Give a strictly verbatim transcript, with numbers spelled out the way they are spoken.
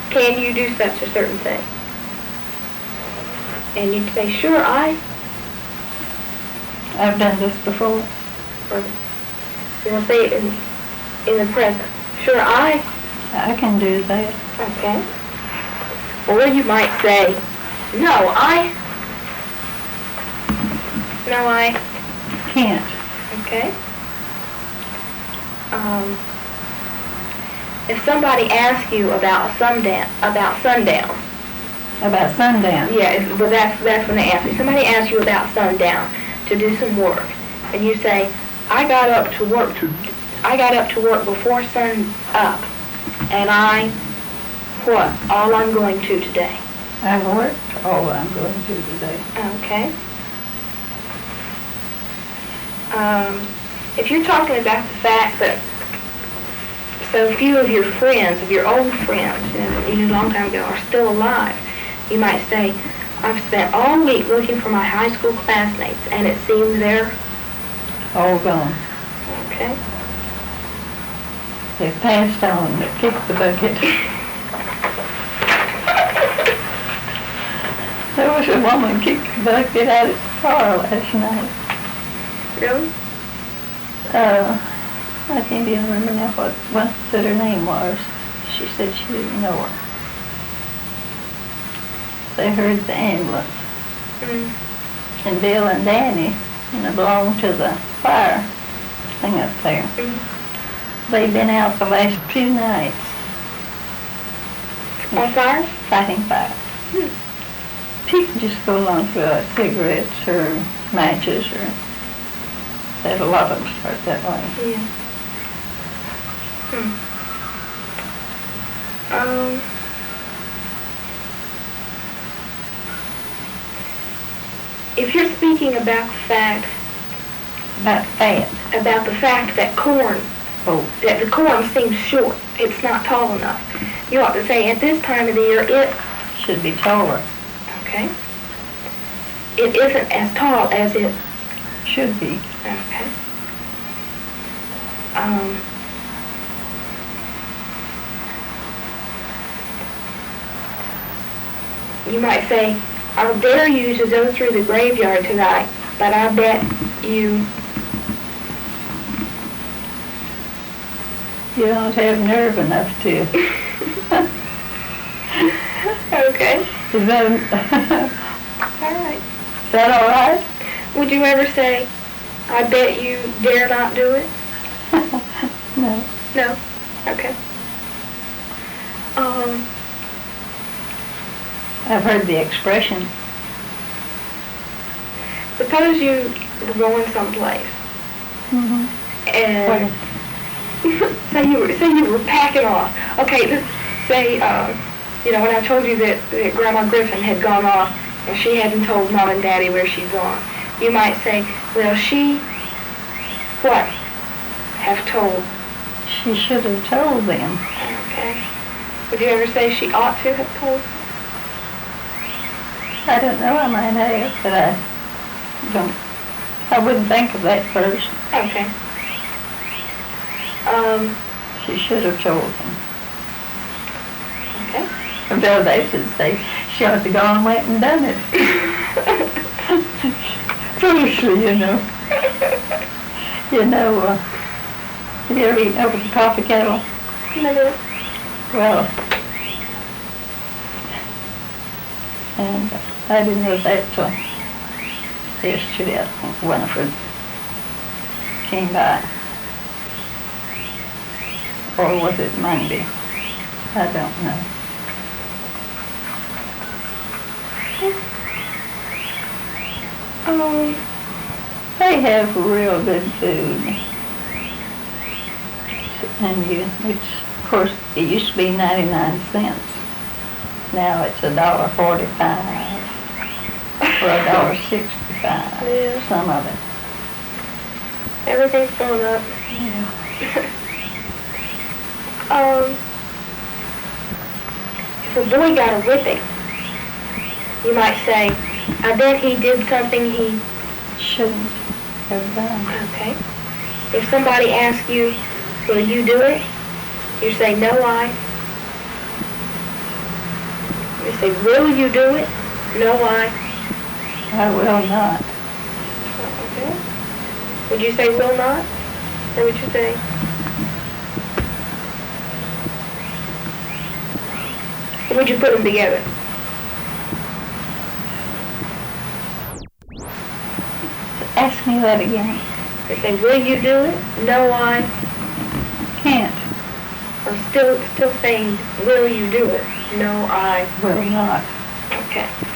can you do such a certain thing? And you'd say, sure, I. I've done this before. Or you want to say it in, in the present. Sure, I. I can do that. Okay. Or you might say, no, I. No, I. Can't. Okay. Um, if somebody asks you about sundown, about sundown. About sundown? Yeah, but that's, that's when they ask you. Somebody asks you about sundown to do some work. And you say, I got up to work to, I got up to work before sun up. And I, what? All I'm going to today. I worked all I'm going to today. Okay. Um, if you're talking about the fact that so few of your friends, of your old friends, you know, that you knew a long time ago, are still alive, you might say, I've spent all week looking for my high school classmates, and it seems they're all gone. Okay. They passed on, they kicked the bucket. There was a woman kicked the bucket out of the car last night. Really? Uh, I can't even remember now what, what said her name was. She said she didn't know her. They heard the ambulance. Mm. And Bill and Danny, you know, belong to the fire thing up there. Mm. They've been out the last two nights. On fire? Fighting fire. Mm. People just go along for uh, cigarettes or matches, or that a lot of them start that way. Yeah. Hmm. Um. If you're speaking about the fact, about fat, about the fact that corn, oh. that the corn seems short, it's not tall enough, you ought to say at this time of the year it should be taller. Okay. It isn't as tall as it should be. Okay. Um. You might say, I'll dare you to go through the graveyard tonight, but I bet you... You don't have nerve enough to. Okay. Is that... All right. Is that all right? Would you ever say, I bet you dare not do it? No. No? Okay. Um... I've heard the expression. Suppose you were going someplace, mm-hmm. and say you were say you were packing off. Okay, let's say uh, you know when I told you that, that Grandma Griffin had gone off and she hadn't told Mom and Daddy where she's gone. You might say, well, she what have told? She should have told them. Okay. Would you ever say she ought to have told? I don't know, I might have, but I don't, I wouldn't think of that first. Okay. Um. She should have told them. Okay. Until they should say, she ought to go and went and done it. Foolishly, you know. You know, uh, have you ever eaten over the coffee kettle? No. Well, and I didn't know that till yesterday. I think Winifred came by. Or was it Monday? I don't know. Um, they have real good food. And you, which, of course, it used to be ninety-nine cents. Now it's a dollar forty-five or a dollar sixty-five. Yeah. Some of it. Everything's going up. Yeah. um, if a boy got a whipping, you might say, I bet he did something he shouldn't have done. Okay. If somebody asks you, will you do it? You say, no, I. You say, will you do it? No, I. I will not. Okay. Would you say will not? Or would you say? Or would you put them together? Ask me that again. You say, will you do it? No, I. Can't. Or still, still saying, will you do it? No, I. Will not. Okay.